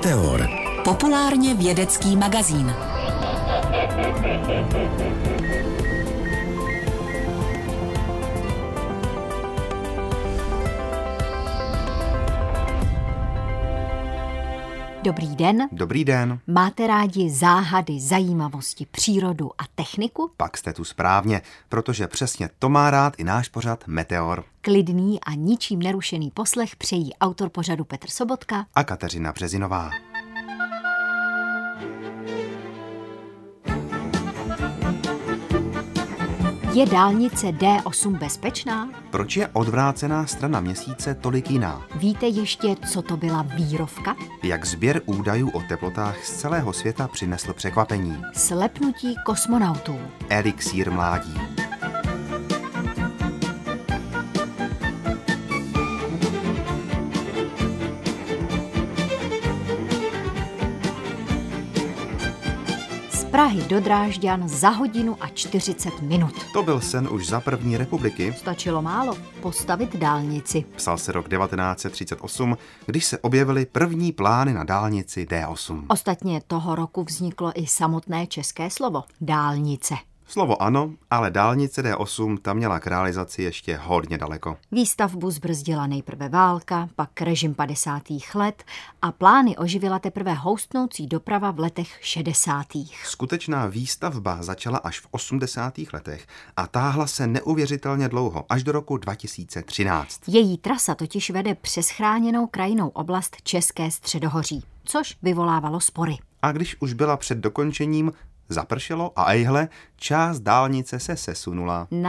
Meteor. Populárně vědecký magazín. Dobrý den. Dobrý den. Máte rádi záhady, zajímavosti, přírodu a techniku? Pak jste tu správně, protože přesně to má rád i náš pořad Meteor. Klidný a ničím nerušený poslech přejí autor pořadu Petr Sobotka A Kateřina Březinová. Je dálnice D8 bezpečná? Proč je odvrácená strana Měsíce tolik jiná? Víte ještě, co to byla vírovka? Jak sběr údajů o teplotách z celého světa přinesl překvapení? Slepnutí kosmonautů. Elixír mládí. Prahy do Drážďan za 1:40. To byl sen už za první republiky. Stačilo málo postavit dálnici. Psal se rok 1938, když se objevily první plány na dálnici D8. Ostatně toho roku vzniklo i samotné české slovo dálnice. Slovo ano, ale dálnice D8 tam měla k realizaci ještě hodně daleko. Výstavbu zbrzdila nejprve válka, pak režim 50. let a plány oživila teprve houstnoucí doprava v letech 60. Skutečná výstavba začala až v 80. letech a táhla se neuvěřitelně dlouho, až do roku 2013. Její trasa totiž vede přes chráněnou krajinnou oblast České středohoří, což vyvolávalo spory. A když už byla před dokončením, zapršelo a ejhle, část dálnice se sesunula. Na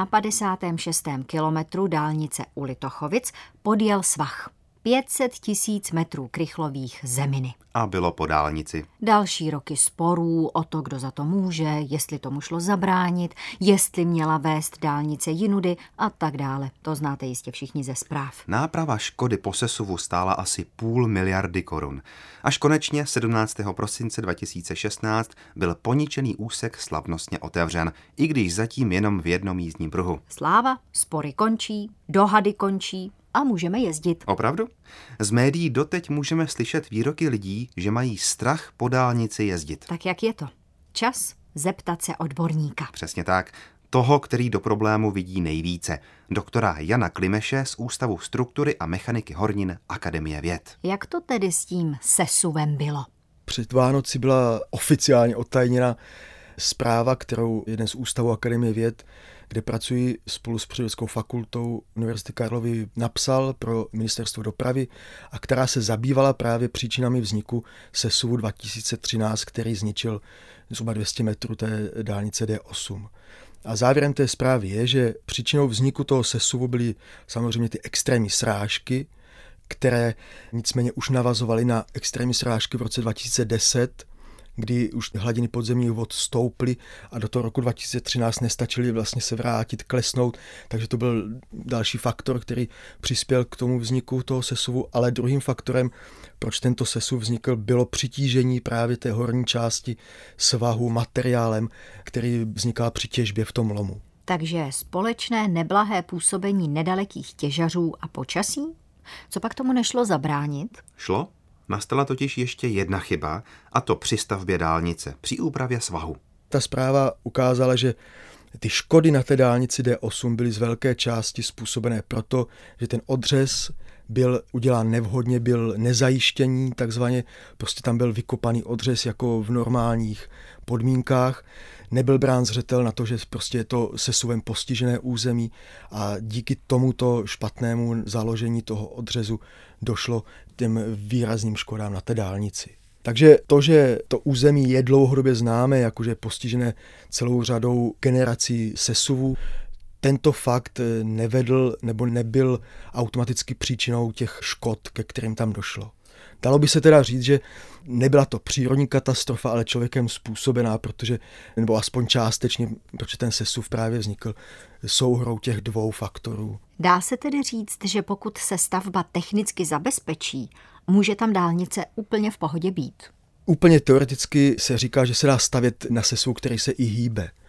56. kilometru dálnice u Litochovic podjel svah. 500 000 metrů krychlových zeminy. A bylo po dálnici. Další roky sporů o to, kdo za to může, jestli tomu šlo zabránit, jestli měla vést dálnice jinudy a tak dále. To znáte jistě všichni ze zpráv. Náprava škody po sesuvu stála asi 500 miliardy korun. Až konečně 17. prosince 2016 byl poničený úsek slavnostně otevřen, i když zatím jenom v jednom jízdním pruhu. Sláva, spory končí, dohady končí a můžeme jezdit. Opravdu? Z médií doteď můžeme slyšet výroky lidí, že mají strach po dálnici jezdit. Tak jak je to? Čas zeptat se odborníka. Přesně tak. Toho, který do problému vidí nejvíce. Doktora Jana Klimeše z Ústavu struktury a mechaniky hornin Akademie věd. Jak to tedy s tím sesuvem bylo? Před Vánoci byla oficiálně odtajněna zpráva, kterou jeden z Ústavů Akademie věd, kde pracuji spolu s Přírodeckou fakultou Univerzity Karlovy, napsal pro Ministerstvo dopravy a která se zabývala právě příčinami vzniku sesuvu 2013, který zničil zhruba 200 metrů té dálnice D8. A závěrem té zprávy je, že příčinou vzniku toho sesuvu byly samozřejmě ty extrémní srážky, které nicméně už navazovaly na extrémní srážky v roce 2010, kdy už hladiny podzemních vod stouply a do toho roku 2013 nestačily vlastně se vrátit, klesnout, takže to byl další faktor, který přispěl k tomu vzniku toho sesuvu, ale druhým faktorem, proč tento sesuv vznikl, bylo přitížení právě té horní části svahu materiálem, který vznikal při těžbě v tom lomu. Takže společné neblahé působení nedalekých těžařů a počasí? Co pak tomu nešlo zabránit? Šlo? Nastala totiž ještě jedna chyba, a to při stavbě dálnice, při úpravě svahu. Ta zpráva ukázala, že ty škody na té dálnici D8 byly z velké části způsobené proto, že ten odřez byl udělán nevhodně, byl nezajištěný, takzvaně prostě tam byl vykopaný odřez jako v normálních podmínkách. Nebyl brán zřetel na to, že prostě je to sesuvem postižené území a díky tomuto špatnému založení toho odřezu došlo k těm výrazným škodám na té dálnici. Takže to, že to území je dlouhodobě známé, jakože je postižené celou řadou generací sesuvů, tento fakt nevedl nebo nebyl automaticky příčinou těch škod, ke kterým tam došlo. Dalo by se teda říct, že nebyla to přírodní katastrofa, ale člověkem způsobená, nebo aspoň částečně, protože ten sesuv právě vznikl souhrou těch dvou faktorů. Dá se tedy říct, že pokud se stavba technicky zabezpečí, může tam dálnice úplně v pohodě být? Úplně teoreticky se říká, že se dá stavět na sesuv, který se i hýbe.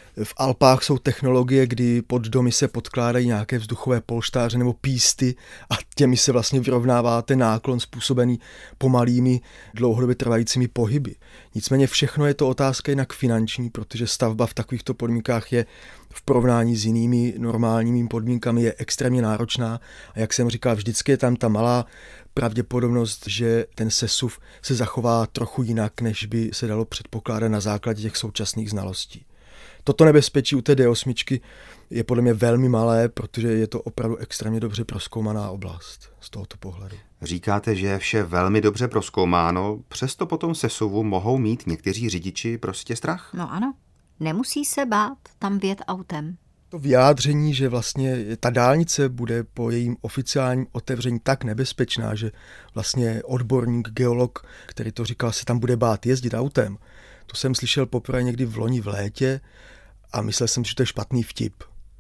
V Alpách jsou technologie, kdy pod domy se podkládají nějaké vzduchové polštáře nebo písty a těmi se vlastně vyrovnává ten náklon způsobený pomalými, dlouhodobě trvajícími pohyby. Nicméně všechno je to otázka jinak finanční, protože stavba v takovýchto podmínkách je v porovnání s jinými normálními podmínkami je extrémně náročná a jak jsem říkal, vždycky je tam ta malá pravděpodobnost, že ten sesuv se zachová trochu jinak, než by se dalo předpokládat na základě těch současných znalostí. Toto nebezpečí u té D8 je podle mě velmi malé, protože je to opravdu extrémně dobře prozkoumaná oblast z tohoto pohledu. Říkáte, že je vše velmi dobře prozkoumáno, přesto potom sesuvu mohou mít někteří řidiči prostě strach? No ano, nemusí se bát tam vjet autem. To vyjádření, že vlastně ta dálnice bude po jejím oficiálním otevření tak nebezpečná, že vlastně odborník, geolog, který to říkal, se tam bude bát jezdit autem, to jsem slyšel poprvé někdy v loni v létě a myslel jsem, že to je špatný vtip.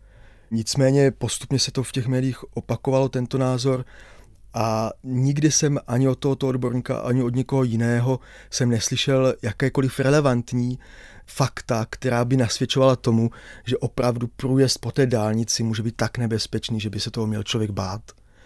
Nicméně postupně se to v těch médiích opakovalo, tento názor, a nikdy jsem ani od tohoto odborníka, ani od někoho jiného jsem neslyšel jakékoliv relevantní fakta, která by nasvědčovala tomu, že opravdu průjezd po té dálnici může být tak nebezpečný, že by se toho měl člověk bát.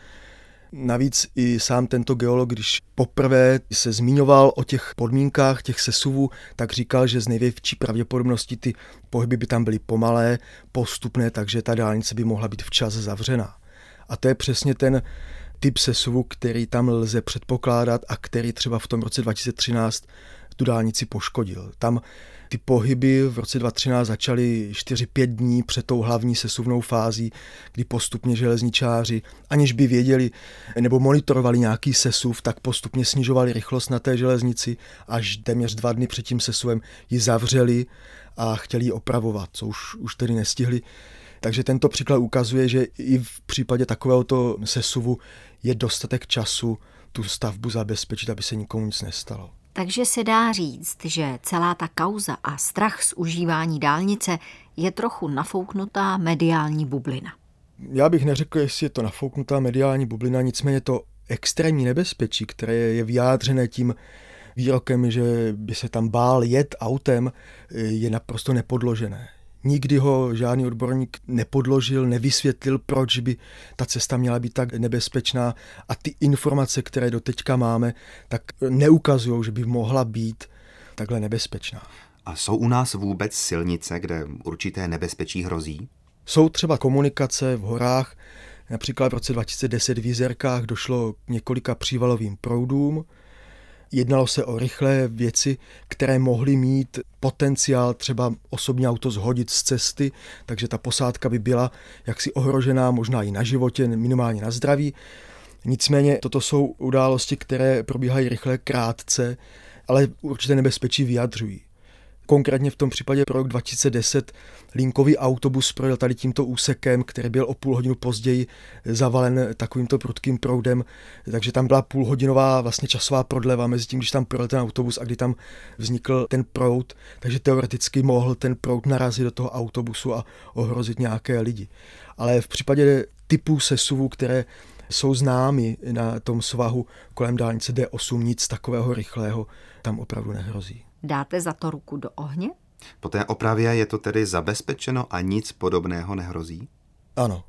Navíc i sám tento geolog, když poprvé se zmiňoval o těch podmínkách těch sesuvů, tak říkal, že z největší pravděpodobností ty pohyby by tam byly pomalé, postupné, takže ta dálnice by mohla být včas zavřená. A to je přesně ten typ sesuvu, který tam lze předpokládat a který třeba v tom roce 2013 tu dálnici poškodil. Tam ty pohyby v roce 2013 začaly 4-5 dní před tou hlavní sesuvnou fází, kdy postupně železničáři, aniž by věděli nebo monitorovali nějaký sesuv, tak postupně snižovali rychlost na té železnici, až téměř 2 dny před tím sesuvem ji zavřeli a chtěli ji opravovat, co už tedy nestihli. Takže tento příklad ukazuje, že i v případě takovéhoto sesuvu je dostatek času tu stavbu zabezpečit, aby se nikomu nic nestalo. Takže se dá říct, že celá ta kauza a strach z užívání dálnice je trochu nafouknutá mediální bublina. Já bych neřekl, jestli je to nafouknutá mediální bublina, nicméně to extrémní nebezpečí, které je vyjádřené tím výrokem, že by se tam bál jet autem, je naprosto nepodložené. Nikdy ho žádný odborník nepodložil, nevysvětlil, proč by ta cesta měla být tak nebezpečná a ty informace, které doteďka máme, tak neukazují, že by mohla být takhle nebezpečná. A jsou u nás vůbec silnice, kde určité nebezpečí hrozí? Jsou třeba komunikace v horách, například v roce 2010 v Jizerkách došlo k několika přívalovým proudům. Jednalo se o rychlé věci, které mohly mít potenciál třeba osobní auto zhodit z cesty, takže ta posádka by byla jaksi ohrožená, možná i na životě, minimálně na zdraví. Nicméně toto jsou události, které probíhají rychle, krátce, ale určité nebezpečí vyjadřují. Konkrétně v tom případě pro rok 2010 linkový autobus projel tady tímto úsekem, který byl o půl hodinu později zavalen takovýmto prudkým proudem, takže tam byla půlhodinová vlastně časová prodleva mezi tím, když tam projel ten autobus a kdy tam vznikl ten proud, takže teoreticky mohl ten proud narazit do toho autobusu a ohrozit nějaké lidi. Ale v případě typů sesuvů, které jsou známy na tom svahu kolem dálnice D8, nic takového rychlého tam opravdu nehrozí. Dáte za to ruku do ohně? Po té opravě je to tedy zabezpečeno a nic podobného nehrozí? Ano.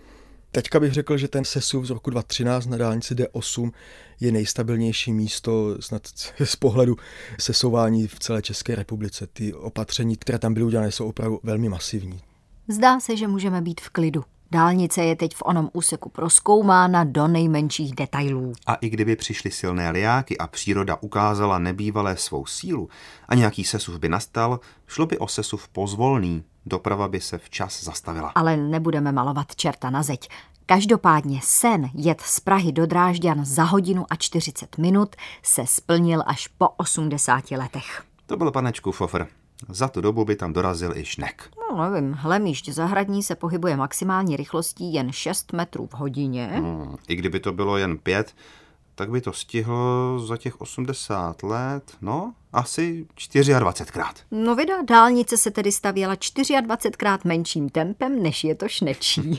Teďka bych řekl, že ten sesuv z roku 2013 na dálnici D8 je nejstabilnější místo snad z pohledu sesouvání v celé České republice. Ty opatření, které tam byly udělané, jsou opravdu velmi masivní. Zdá se, že můžeme být v klidu. Dálnice je teď v onom úseku prozkoumána do nejmenších detailů. A i kdyby přišly silné lijáky a příroda ukázala nebývalé svou sílu a nějaký sesuv by nastal, šlo by o sesuv pozvolný. Doprava by se včas zastavila. Ale nebudeme malovat čerta na zeď. Každopádně sen jet z Prahy do Drážďan za 1:40 se splnil až po 80 letech. To byl panečku fofr. Za tu dobu by tam dorazil i šnek. No nevím, Hlemíšť zahradní se pohybuje maximální rychlostí jen 6 metrů v hodině. I kdyby to bylo jen 5, tak by to stihlo za těch 80 let, no, asi 24krát. No vida, dálnice se tedy stavěla 24krát menším tempem, než je to šnečí.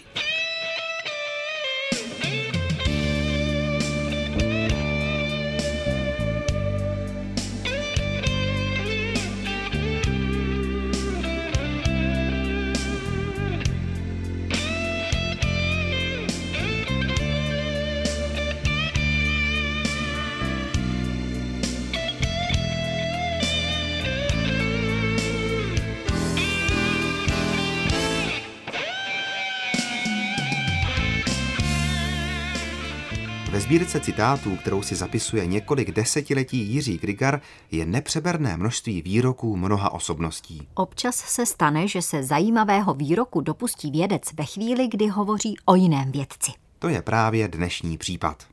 Ve sbírce citátů, kterou si zapisuje několik desetiletí Jiří Grigar, je nepřeberné množství výroků mnoha osobností. Občas se stane, že se zajímavého výroku dopustí vědec ve chvíli, kdy hovoří o jiném vědci. To je právě dnešní případ.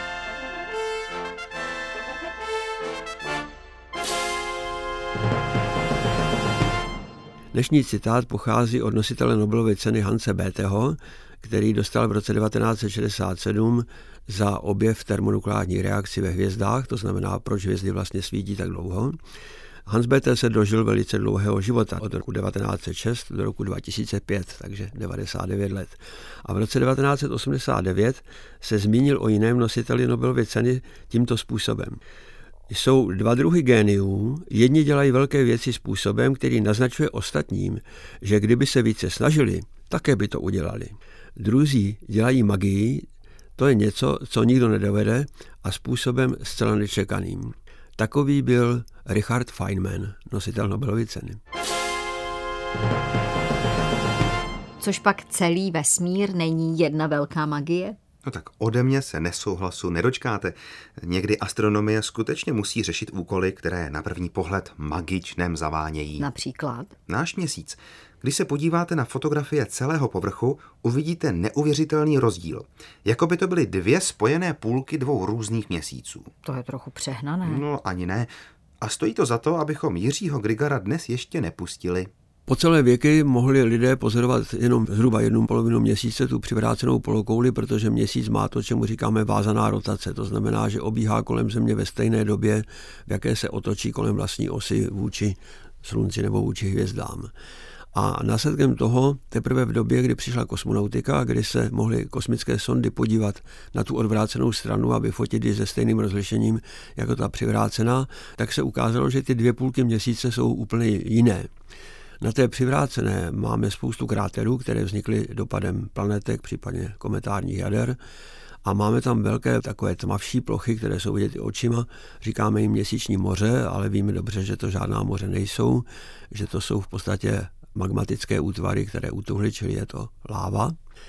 Dnešní citát pochází od nositele Nobelovy ceny Hanse Betteho, který dostal v roce 1967 za objev termonukleární reakci ve hvězdách, to znamená, proč hvězdy vlastně svítí tak dlouho. Hans Bethe se dožil velice dlouhého života, od roku 1906 do roku 2005, takže 99 let. A v roce 1989 se zmínil o jiném nositeli Nobelovy ceny tímto způsobem. Jsou dva druhy géniů, jedni dělají velké věci způsobem, který naznačuje ostatním, že kdyby se více snažili, také by to udělali. Druzí dělají magii, to je něco, co nikdo nedovede, a způsobem zcela nečekaným. Takový byl Richard Feynman, nositel Nobelovy ceny. Což pak celý vesmír není jedna velká magie? No tak ode mě se nesouhlasu nedočkáte. Někdy astronomie skutečně musí řešit úkoly, které na první pohled magičnem zavánějí. Například? Náš Měsíc. Když se podíváte na fotografie celého povrchu, uvidíte neuvěřitelný rozdíl. Jako by to byly dvě spojené půlky dvou různých měsíců. To je trochu přehnané. No ani ne. A stojí to za to, abychom Jiřího Grigara dnes ještě nepustili. Po celé věky mohli lidé pozorovat jenom zhruba 1/2 měsíce tu přivrácenou polokouli, protože měsíc má to, čemu říkáme vázaná rotace. To znamená, že obíhá kolem Země ve stejné době, v jaké se otočí kolem vlastní osy vůči Slunci nebo vůči hvězdám. A následkem toho teprve v době, kdy přišla kosmonautika, kdy se mohly kosmické sondy podívat na tu odvrácenou stranu a vyfotit ji se stejným rozlišením jako ta přivrácená, tak se ukázalo, že ty 2 půlky měsíce jsou úplně jiné. Na té přivrácené máme spoustu kráterů, které vznikly dopadem planetek, případně kometárních jader. A máme tam velké takové tmavší plochy, které jsou vidět i očima. Říkáme jim měsíční moře, ale víme dobře, že to žádná moře nejsou, že to jsou v podstatě magmatické útvary, které utuhly, čili je to láva.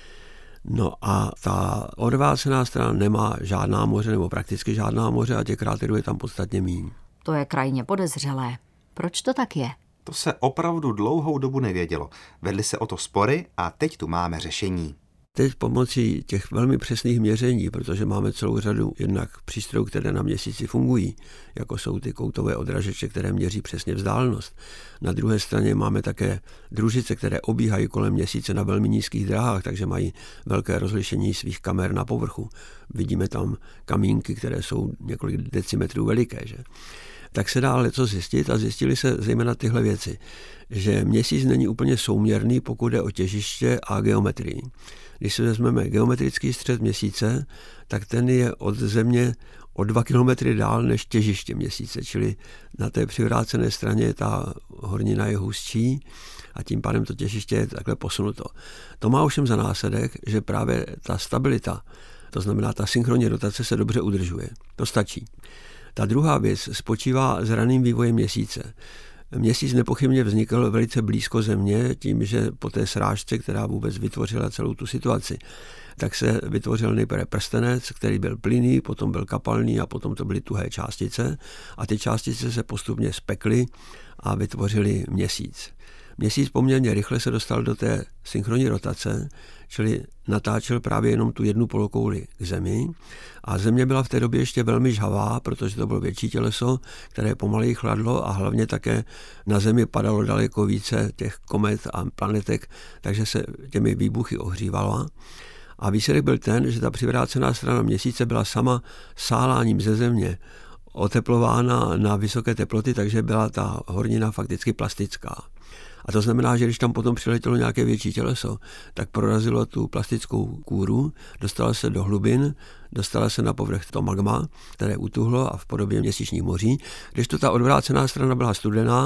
No a ta odvrácená strana nemá žádná moře, nebo prakticky žádná moře, a těch kráterů je tam podstatně míň. To je krajně podezřelé. Proč to tak je? To se opravdu dlouhou dobu nevědělo. Vedly se o to spory a teď tu máme řešení. Teď pomocí těch velmi přesných měření, protože máme celou řadu jednak přístrojů, které na měsíci fungují, jako jsou ty koutové odražeče, které měří přesně vzdálenost. Na druhé straně máme také družice, které obíhají kolem měsíce na velmi nízkých dráhách, takže mají velké rozlišení svých kamer na povrchu. Vidíme tam kamínky, které jsou několik decimetrů veliké, že? Tak se dá leco zjistit a zjistili se zejména tyhle věci, že měsíc není úplně souměrný, pokud jde o těžiště a geometrii. Když si vezmeme geometrický střed měsíce, tak ten je od Země o 2 kilometry dál než těžiště měsíce, čili na té přivrácené straně ta hornina je hustší a tím pádem to těžiště je takhle posunuto. To má ovšem za následek, že právě ta stabilita, to znamená ta synchronní rotace, se dobře udržuje. To stačí. Ta druhá věc spočívá s raným vývojem měsíce. Měsíc nepochybně vznikl velice blízko Země tím, že po té srážce, která vůbec vytvořila celou tu situaci, tak se vytvořil nejprve prstenec, který byl plynný, potom byl kapalný a potom to byly tuhé částice a ty částice se postupně spekly a vytvořily měsíc. Měsíc poměrně rychle se dostal do té synchronní rotace, čili natáčel právě jenom tu 1 polokouli k Zemi a Země byla v té době ještě velmi žhavá, protože to bylo větší těleso, které pomaleji chladlo a hlavně také na Zemi padalo daleko více těch komet a planetek, takže se těmi výbuchy ohřívala. A výsledek byl ten, že ta přivrácená strana Měsíce byla sama sáláním ze Země oteplována na vysoké teploty, takže byla ta hornina fakticky plastická. A to znamená, že když tam potom přiletělo nějaké větší těleso, tak prorazilo tu plastickou kůru, dostala se do hlubin, dostala se na povrch to magma, které utuhlo a v podobě měsíčních moří, kdežto ta odvrácená strana byla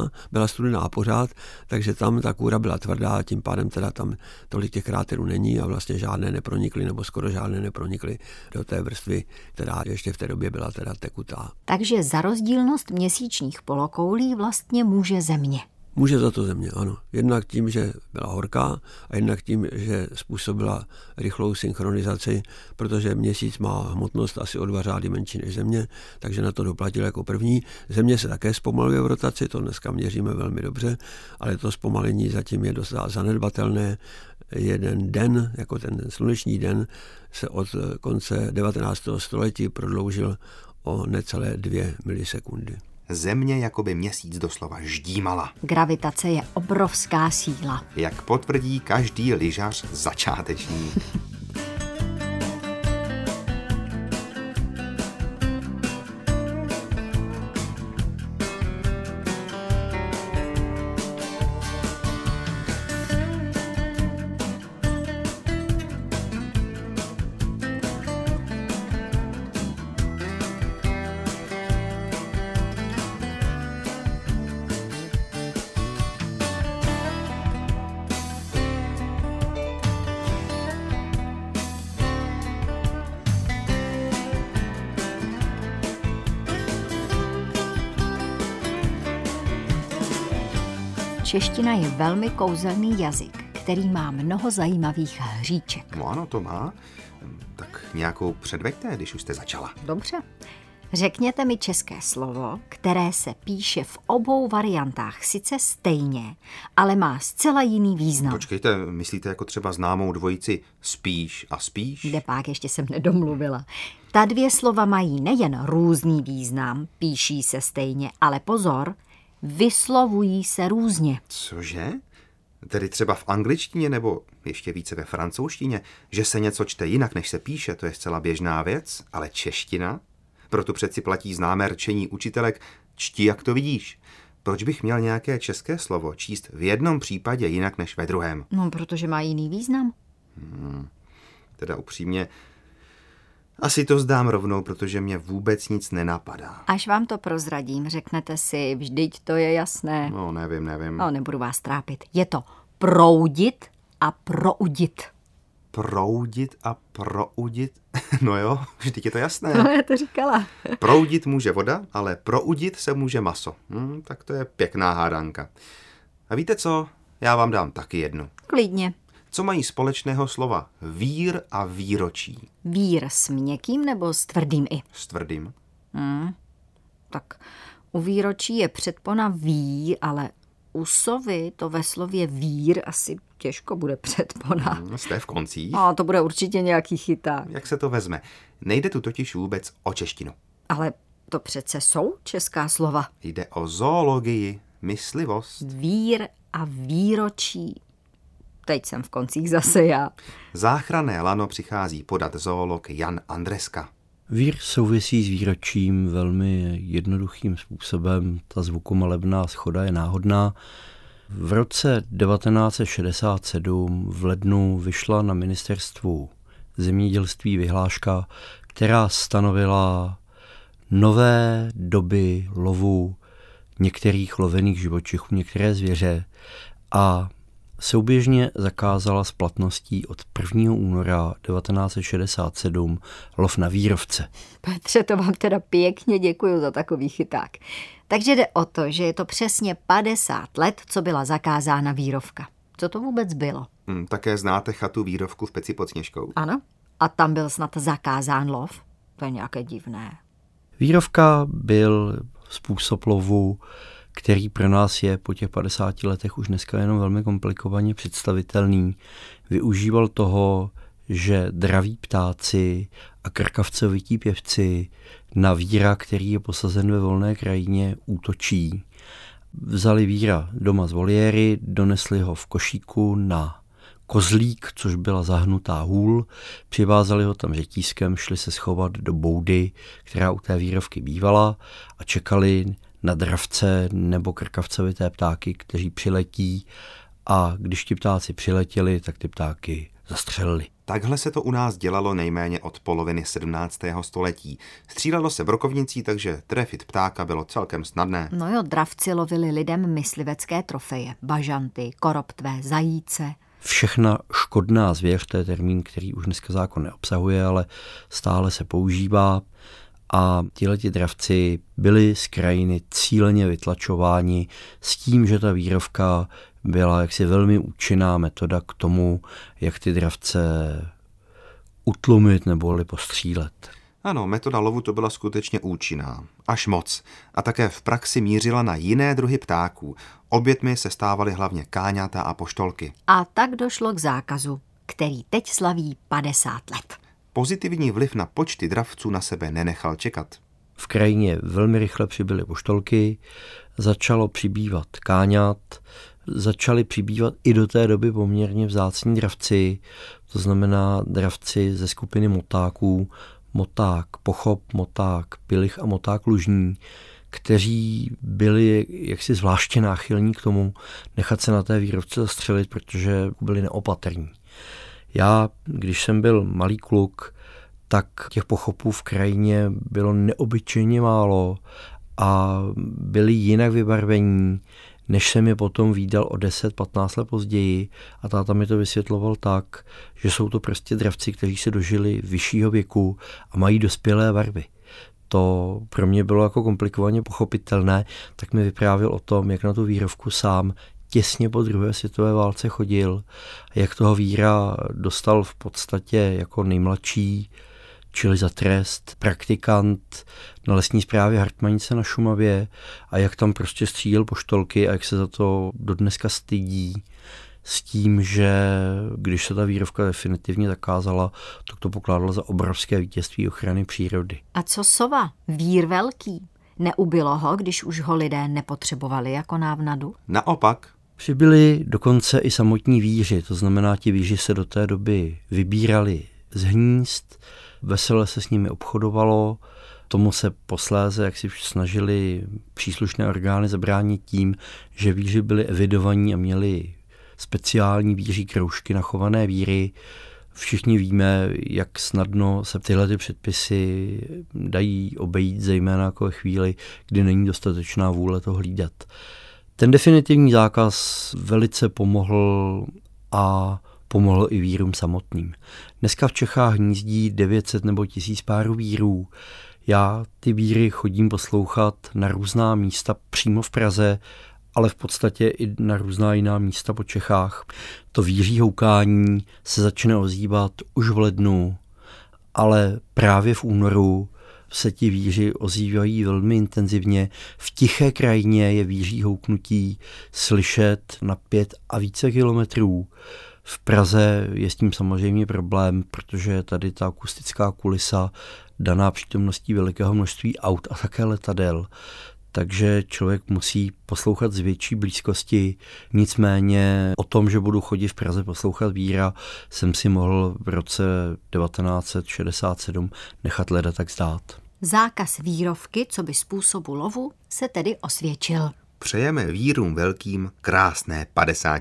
studená pořád, takže tam ta kůra byla tvrdá a tím pádem teda tam tolik těch kráterů není a vlastně žádné nepronikly nebo skoro žádné nepronikly do té vrstvy, která ještě v té době byla teda tekutá. Takže za rozdílnost měsíčních polokoulí vlastně může Země. Může za to země, ano. Jednak tím, že byla horká a jednak tím, že způsobila rychlou synchronizaci, protože Měsíc má hmotnost asi o 2 řády menší než Země, takže na to doplatil jako první. Země se také zpomaluje v rotaci, to dneska měříme velmi dobře, ale to zpomalení zatím je dost zanedbatelné. Jeden den, jako ten sluneční den, se od konce 19. století prodloužil o necelé 2 milisekundy. Země jakoby Měsíc doslova ždímala. Gravitace je obrovská síla. Jak potvrdí každý lyžař začáteční. Čeština je velmi kouzelný jazyk, který má mnoho zajímavých hříček. No ano, to má. Tak nějakou předveďte, když už jste začala. Dobře. Řekněte mi české slovo, které se píše v obou variantách sice stejně, ale má zcela jiný význam. Počkejte, myslíte jako třeba známou dvojici spíš a spíš? Kdepák, ještě jsem nedomluvila. Ta 2 slova mají nejen různý význam, píší se stejně, ale pozor, vyslovují se různě. Cože? Tedy třeba v angličtině nebo ještě více ve francouzštině, že se něco čte jinak, než se píše, to je zcela běžná věc, ale čeština? Proto přeci platí známé rčení učitelek, čti, jak to vidíš. Proč bych měl nějaké české slovo číst v jednom případě jinak než ve druhém? No, protože má jiný význam. Teda upřímně, asi to zdám rovnou, protože mě vůbec nic nenapadá. Až vám to prozradím, řeknete si, vždyť to je jasné. No, nevím. No, nebudu vás trápit. Je to proudit a proudit. Proudit a proudit? No jo, vždyť je to jasné. No, já to říkala. Proudit může voda, ale proudit se může maso. Tak to je pěkná hádanka. A víte co? Já vám dám taky jednu. Klidně. Co mají společného slova vír a výročí? Vír s měkkým nebo s tvrdým i? S tvrdým. Tak u výročí je předpona ví, ale u sovy to ve slově vír asi těžko bude předpona. Jste v koncích? No, to bude určitě nějaký chyták. Jak se to vezme? Nejde tu totiž vůbec o češtinu. Ale to přece jsou česká slova. Jde o zoologii, myslivost. Vír a výročí. Teď jsem v koncích zase já. Záchranné lano přichází podat zoolog Jan Andreska. Vír souvisí s výročím velmi jednoduchým způsobem. Ta zvukomalebná shoda je náhodná. V roce 1967 v lednu vyšla na ministerstvu zemědělství vyhláška, která stanovila nové doby lovu některých lovených živočichů, některé zvěře a souběžně zakázala s platností od 1. února 1967 lov na vírovce. Petře, to vám teda pěkně děkuju za takový chyták. Takže jde o to, že je to přesně 50 let, co byla zakázána vírovka. Co to vůbec bylo? Také znáte chatu vírovku v Peci pod Sněžkou? Ano. A tam byl snad zakázán lov? To je nějaké divné. Vírovka byl způsob lovu, který pro nás je po těch 50 letech už dneska jenom velmi komplikovaně představitelný. Využíval toho, že draví ptáci a krkavcovití pěvci na víra, který je posazen ve volné krajině, útočí. Vzali víra doma z voliéry, donesli ho v košíku na kozlík, což byla zahnutá hůl, přivázali ho tam řetízkem, šli se schovat do boudy, která u té vírovky bývala a čekali na dravce nebo krkavcovité ptáky, kteří přiletí a když ti ptáci přiletěli, tak ty ptáky zastřelili. Takhle se to u nás dělalo nejméně od poloviny 17. století. Střílelo se brokovnicí, takže trefit ptáka bylo celkem snadné. No jo, dravci lovili lidem myslivecké trofeje, bažanty, koroptvé, zajíce. Všechna škodná zvěř, to je termín, který už dneska zákon neobsahuje, ale stále se používá a tihleti dravci byli z krajiny cíleně vytlačováni s tím, že ta vírovka byla jaksi velmi účinná metoda k tomu, jak ty dravce utlumit nebo postřílet. Ano, metoda lovu to byla skutečně účinná, až moc. A také v praxi mířila na jiné druhy ptáků. Oběťmi se stávaly hlavně káňata a poštolky. A tak došlo k zákazu, který teď slaví 50 let. Pozitivní vliv na počty dravců na sebe nenechal čekat. V krajině velmi rychle přibyly poštolky, začalo přibývat káňat, začaly přibývat i do té doby poměrně vzácní dravci, to znamená dravci ze skupiny motáků, moták pochop, moták pilich a moták lužní, kteří byli jaksi zvláště náchylní k tomu nechat se na té vírovce zastřelit, protože byli neopatrní. Já, když jsem byl malý kluk, tak těch pochopů v krajině bylo neobyčejně málo a byli jinak vybarvení, než jsem je potom vídal o 10-15 let později, a táta mi to vysvětloval tak, že jsou to prostě dravci, kteří se dožili vyššího věku a mají dospělé barvy. To pro mě bylo jako komplikovaně pochopitelné, tak mi vyprávěl o tom, jak na tu vírovku sám těsně po druhé světové válce chodil a jak toho víra dostal v podstatě jako nejmladší, čili za trest, praktikant na lesní správě Hartmanice na Šumavě, a jak tam prostě střílel poštolky a jak se za to dodneska stydí, s tím, že když se ta vírovka definitivně zakázala, tak to pokládal za obrovské vítězství ochrany přírody. A co sova? Vír velký. Neubylo ho, když už ho lidé nepotřebovali jako návnadu? Naopak. Přibyli dokonce i samotní víři, to znamená, ti víři se do té doby vybírali z hnízd, vesele se s nimi obchodovalo, tomu se posléze, jak si snažili příslušné orgány zabránit tím, že víři byli evidovaní a měli speciální víří kroužky na chované víry. Všichni víme, jak snadno se tyhle ty předpisy dají obejít, zejména jako ve chvíli, kdy není dostatečná vůle to hlídat. Ten definitivní zákaz velice pomohl a pomohl i vírům samotným. Dneska v Čechách hnízdí 900 nebo 1000 párů vírů. Já ty víry chodím poslouchat na různá místa přímo v Praze, ale v podstatě i na různá jiná místa po Čechách. To víří houkání se začne ozývat už v lednu, ale právě v únoru se ti víři ozývají velmi intenzivně. V tiché krajině je víří houknutí slyšet na 5 a více kilometrů. V Praze je s tím samozřejmě problém, protože je tady ta akustická kulisa daná přítomností velikého množství aut a také letadel. Takže člověk musí poslouchat z větší blízkosti. Nicméně o tom, že budu chodit v Praze poslouchat víra, jsem si mohl v roce 1967 nechat leda tak zdát. Zákaz vírovky, co by způsobu lovu, se tedy osvědčil. Přejeme vírům velkým krásné 50.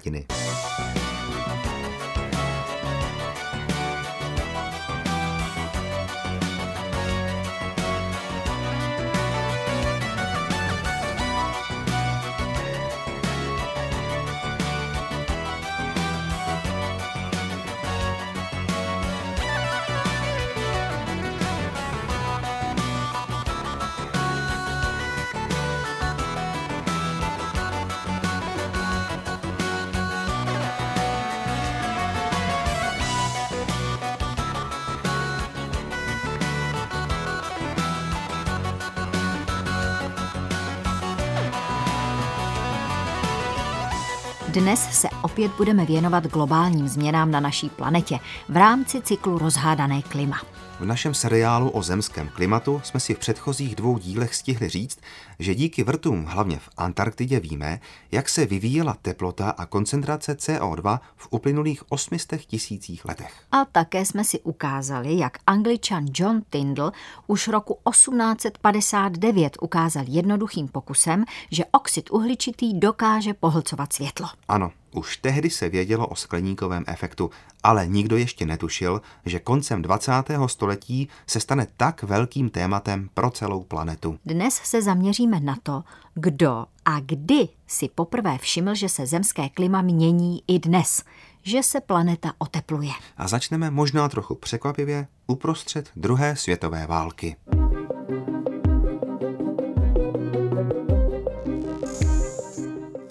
Dnes se opět budeme věnovat globálním změnám na naší planetě v rámci cyklu Rozhádané klima. V našem seriálu o zemském klimatu jsme si v předchozích 2 dílech stihli říct, že díky vrtům hlavně v Antarktidě víme, jak se vyvíjela teplota a koncentrace CO2 v uplynulých 800 000 letech. A také jsme si ukázali, jak Angličan John Tyndall už roku 1859 ukázal jednoduchým pokusem, že oxid uhličitý dokáže pohlcovat světlo. Ano, už tehdy se vědělo o skleníkovém efektu, ale nikdo ještě netušil, že koncem 20. století se stane tak velkým tématem pro celou planetu. Dnes se zaměříme na to, kdo a kdy si poprvé všiml, že se zemské klima mění i dnes, že se planeta otepluje. A začneme možná trochu překvapivě uprostřed 2. světové války.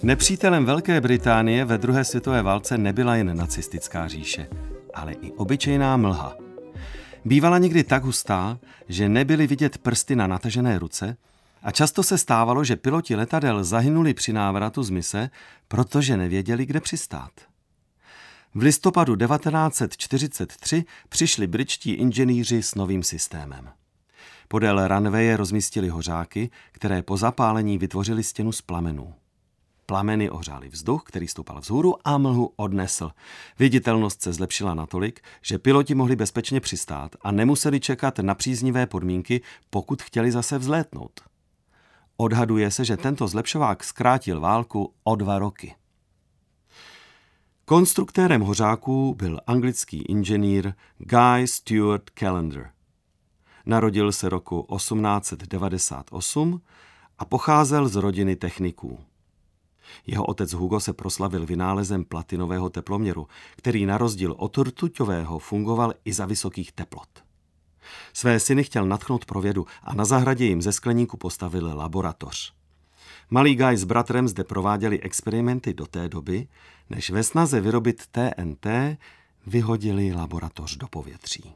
Nepřítelem Velké Británie ve druhé světové válce nebyla jen nacistická říše, ale i obyčejná mlha. Bývala někdy tak hustá, že nebyly vidět prsty na natažené ruce a často se stávalo, že piloti letadel zahynuli při návratu z mise, protože nevěděli, kde přistát. V listopadu 1943 přišli britští inženýři s novým systémem. Podél runwaye rozmístili hořáky, které po zapálení vytvořily stěnu z plamenů. Plameny ohřály vzduch, který stoupal vzhůru a mlhu odnesl. Viditelnost se zlepšila natolik, že piloti mohli bezpečně přistát a nemuseli čekat na příznivé podmínky, pokud chtěli zase vzlétnout. Odhaduje se, že tento zlepšovák zkrátil válku o 2 roky. Konstruktérem hořáků byl anglický inženýr Guy Stewart Callender. Narodil se roku 1898 a pocházel z rodiny techniků. Jeho otec Hugo se proslavil vynálezem platinového teploměru, který na rozdíl od rtuťového fungoval i za vysokých teplot. Své syny chtěl nadchnout pro vědu a na zahradě jim ze skleníku postavil laboratoř. Malý Guy s bratrem zde prováděli experimenty do té doby, než ve snaze vyrobit TNT vyhodili laboratoř do povětří.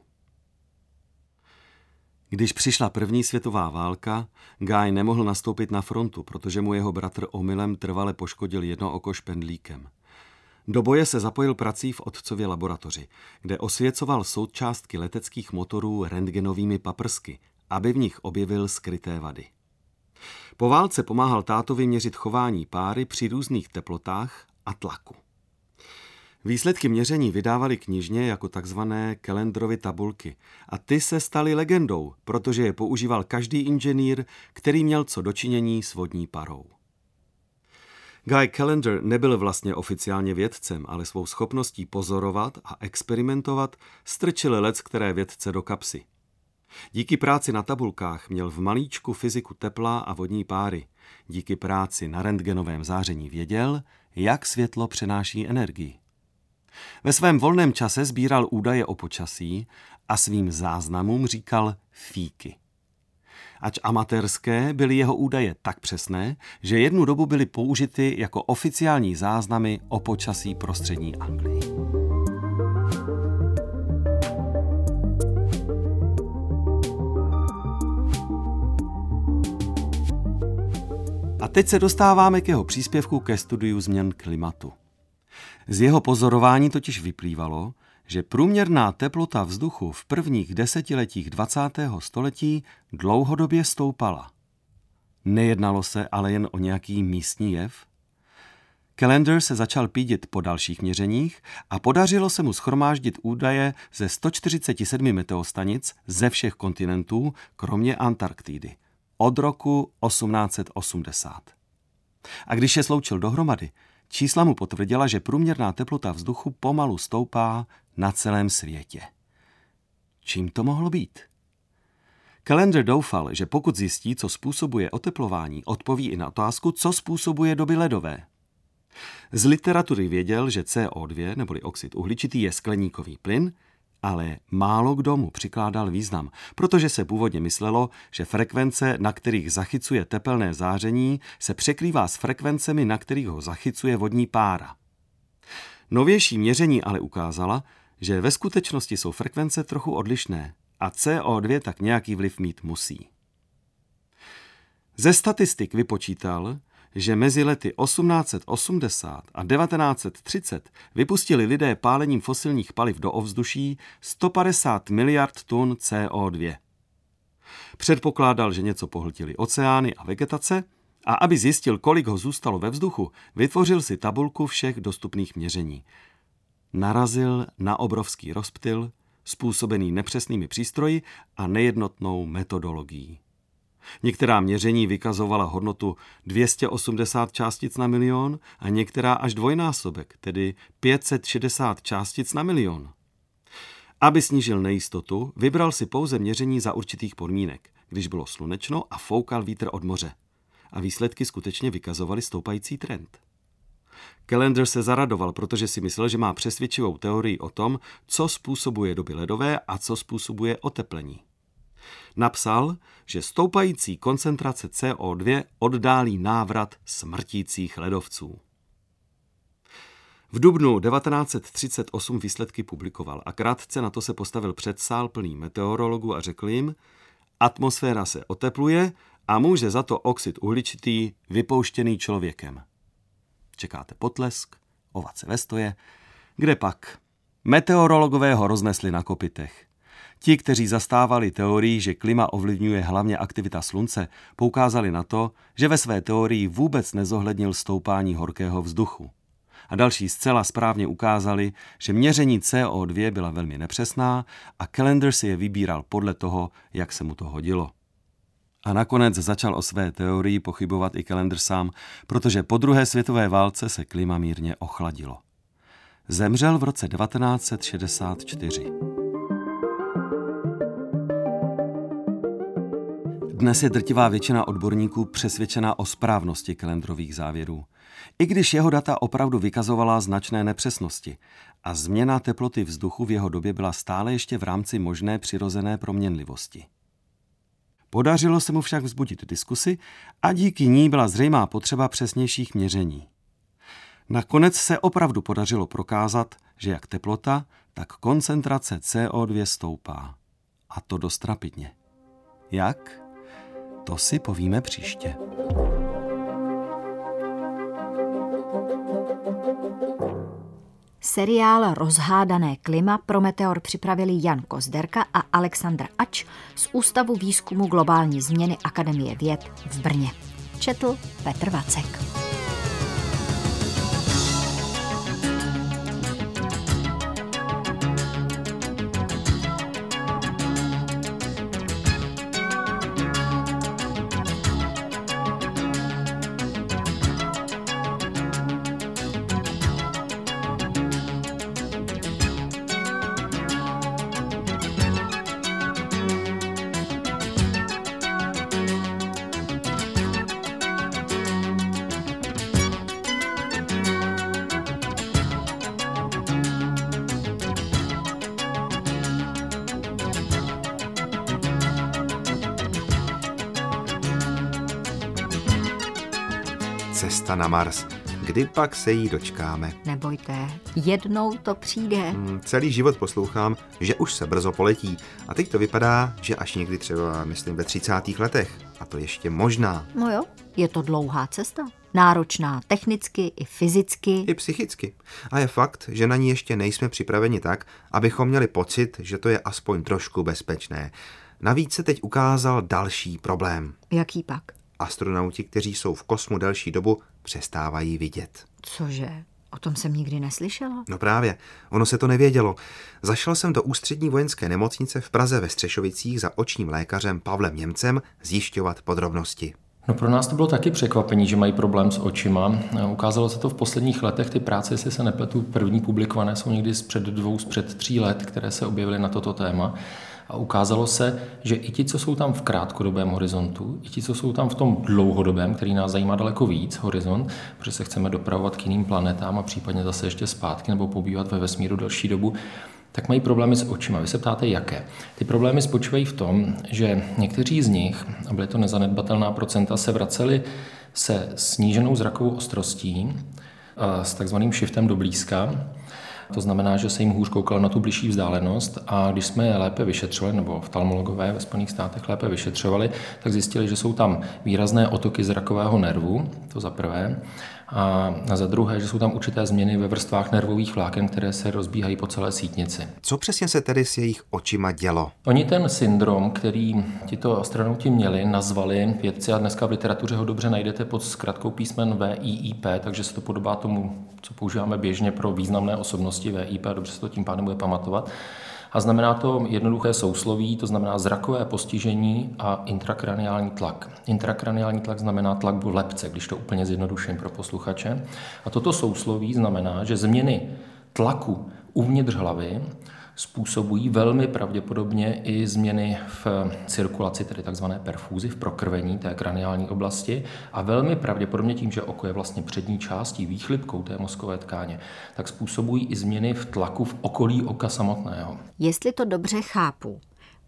Když přišla první světová válka, Guy nemohl nastoupit na frontu, protože mu jeho bratr omylem trvale poškodil jedno oko špendlíkem. Do boje se zapojil prací v otcově laboratoři, kde osvěcoval součástky leteckých motorů rentgenovými paprsky, aby v nich objevil skryté vady. Po válce pomáhal tátovi měřit chování páry při různých teplotách a tlaku. Výsledky měření vydávali knižně jako takzvané Callenderovy tabulky a ty se staly legendou, protože je používal každý inženýr, který měl co dočinění s vodní parou. Guy Callender nebyl vlastně oficiálně vědcem, ale svou schopností pozorovat a experimentovat strčil leckteré vědce do kapsy. Díky práci na tabulkách měl v malíčku fyziku tepla a vodní páry. Díky práci na rentgenovém záření věděl, jak světlo přenáší energii. Ve svém volném čase sbíral údaje o počasí a svým záznamům říkal fíky. Ač amatérské, byly jeho údaje tak přesné, že jednu dobu byly použity jako oficiální záznamy o počasí pro střední Anglii. A teď se dostáváme k jeho příspěvku ke studiu změn klimatu. Z jeho pozorování totiž vyplývalo, že průměrná teplota vzduchu v prvních desetiletích 20. století dlouhodobě stoupala. Nejednalo se ale jen o nějaký místní jev. Callender se začal pídit po dalších měřeních a podařilo se mu shromáždit údaje ze 147 meteostanic ze všech kontinentů, kromě Antarktidy, od roku 1880. A když je sloučil dohromady, čísla mu potvrdila, že průměrná teplota vzduchu pomalu stoupá na celém světě. Čím to mohlo být? Callender doufal, že pokud zjistí, co způsobuje oteplování, odpoví i na otázku, co způsobuje doby ledové. Z literatury věděl, že CO2, neboli oxid uhličitý, je skleníkový plyn, ale málo kdo mu přikládal význam, protože se původně myslelo, že frekvence, na kterých zachycuje tepelné záření, se překrývá s frekvencemi, na kterých ho zachycuje vodní pára. Novější měření ale ukázala, že ve skutečnosti jsou frekvence trochu odlišné a CO2 tak nějaký vliv mít musí. Ze statistik vypočítal, že mezi lety 1880 a 1930 vypustili lidé pálením fosilních paliv do ovzduší 150 miliard tun CO2. Předpokládal, že něco pohltili oceány a vegetace a aby zjistil, kolik ho zůstalo ve vzduchu, vytvořil si tabulku všech dostupných měření. Narazil na obrovský rozptyl, způsobený nepřesnými přístroji a nejednotnou metodologií. Některá měření vykazovala hodnotu 280 částic na milion a některá až dvojnásobek, tedy 560 částic na milion. Aby snížil nejistotu, vybral si pouze měření za určitých podmínek, když bylo slunečno a foukal vítr od moře. A výsledky skutečně vykazovaly stoupající trend. Callender se zaradoval, protože si myslel, že má přesvědčivou teorii o tom, co způsobuje doby ledové a co způsobuje oteplení. Napsal, že stoupající koncentrace CO2 oddálí návrat smrtících ledovců. V dubnu 1938 výsledky publikoval a krátce na to se postavil před sál plný meteorologů a řekl jim, atmosféra se otepluje a může za to oxid uhličitý vypouštěný člověkem. Čekáte potlesk, ovace ve stoje, kde pak? Meteorologové ho roznesli na kopytech. Ti, kteří zastávali teorii, že klima ovlivňuje hlavně aktivita slunce, poukázali na to, že ve své teorii vůbec nezohlednil stoupání horkého vzduchu. A další zcela správně ukázali, že měření CO2 byla velmi nepřesná a Callendar si je vybíral podle toho, jak se mu to hodilo. A nakonec začal o své teorii pochybovat i Callendar sám, protože po druhé světové válce se klima mírně ochladilo. Zemřel v roce 1964. Dnes je drtivá většina odborníků přesvědčená o správnosti Callendarových závěrů. I když jeho data opravdu vykazovala značné nepřesnosti a změna teploty vzduchu v jeho době byla stále ještě v rámci možné přirozené proměnlivosti. Podařilo se mu však vzbudit diskusi a díky ní byla zřejmá potřeba přesnějších měření. Nakonec se opravdu podařilo prokázat, že jak teplota, tak koncentrace CO2 stoupá. A to dost rapidně. Jak? To si povíme příště. Seriál Rozhádané klima pro Meteor připravili Jan Kozderka a Alexandr Ač z Ústavu výzkumu globální změny Akademie věd v Brně. Četl Petr Vacek. Cesta na Mars. Kdy pak se jí dočkáme? Nebojte, jednou to přijde. Celý život poslouchám, že už se brzo poletí. A teď to vypadá, že až někdy třeba, myslím, ve 30. letech. A to ještě možná. No jo, je to dlouhá cesta. Náročná technicky i fyzicky. I psychicky. A je fakt, že na ní ještě nejsme připraveni tak, abychom měli pocit, že to je aspoň trošku bezpečné. Navíc se teď ukázal další problém. Jaký pak? Astronauti, kteří jsou v kosmu delší dobu, přestávají vidět. Cože? O tom jsem nikdy neslyšela. No právě, ono se to nevědělo. Zašel jsem do ústřední vojenské nemocnice v Praze ve Střešovicích za očním lékařem Pavlem Němcem zjišťovat podrobnosti. No pro nás to bylo taky překvapení, že mají problém s očima. Ukázalo se to v posledních letech, ty práce, jestli se nepletu, první publikované jsou někdy před 3 let, které se objevily na toto téma. A ukázalo se, že i ti, co jsou tam v krátkodobém horizontu, i ti, co jsou tam v tom dlouhodobém, který nás zajímá daleko víc, horizont, protože se chceme dopravovat k jiným planetám a případně zase ještě zpátky nebo pobývat ve vesmíru delší dobu, tak mají problémy s očima. Vy se ptáte, jaké? Ty problémy spočívají v tom, že někteří z nich, a byly to nezanedbatelná procenta, se vraceli se sníženou zrakovou ostrostí, s takzvaným shiftem do blízka. To znamená, že se jim hůř koukalo na tu bližší vzdálenost a když jsme je lépe vyšetřovali, nebo oftalmologové ve Spojených státech lépe vyšetřovali, tak zjistili, že jsou tam výrazné otoky zrakového nervu, to za prvé, a za druhé, že jsou tam určité změny ve vrstvách nervových vláken, které se rozbíhají po celé sítnici. Co přesně se tedy s jejich očima dělo? Oni ten syndrom, který tito astronauti měli, nazvali vědci a dneska v literatuře ho dobře najdete pod zkratkou písmen VIIP, takže se to podobá tomu, co používáme běžně pro významné osobnosti VIP, dobře se to tím pádem bude pamatovat. A znamená to jednoduché sousloví, to znamená zrakové postižení a intrakraniální tlak. Intrakraniální tlak znamená tlak v lebce, když to úplně zjednoduším pro posluchače. A toto sousloví znamená, že změny tlaku uvnitř hlavy způsobují velmi pravděpodobně i změny v cirkulaci, tedy takzvané perfúzi, v prokrvení té kraniální oblasti a velmi pravděpodobně tím, že oko je vlastně přední částí, výchlipkou té mozkové tkáně, tak způsobují i změny v tlaku v okolí oka samotného. Jestli to dobře chápu,